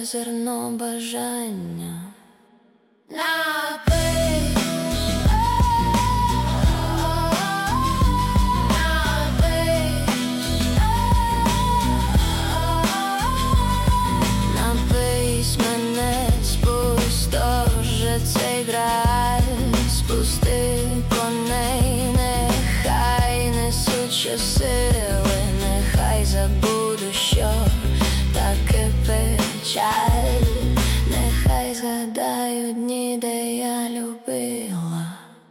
зерно бажання. Напись мене, спустоши цей граль, спусти коней, нехай несуть щосили, нехай забуду, що таке печаль, нехай згадаю дні, де я любила.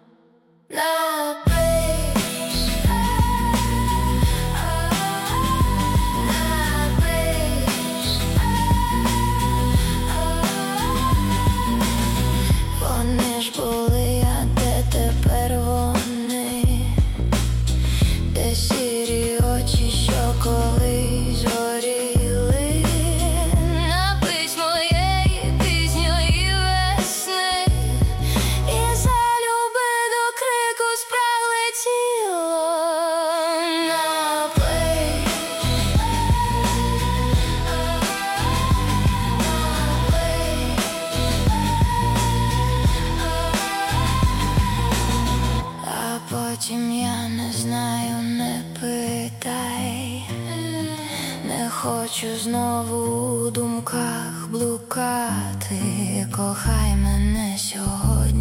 Вони ж були, а де тепер вони? Де сірі очі, що колись горіли? Напись моєї пізньої весни, і за люби до крику спрагле тіло. А потім я не знаю, не питай, не хочу знову у думках блукати. Кохай мене сьогодні.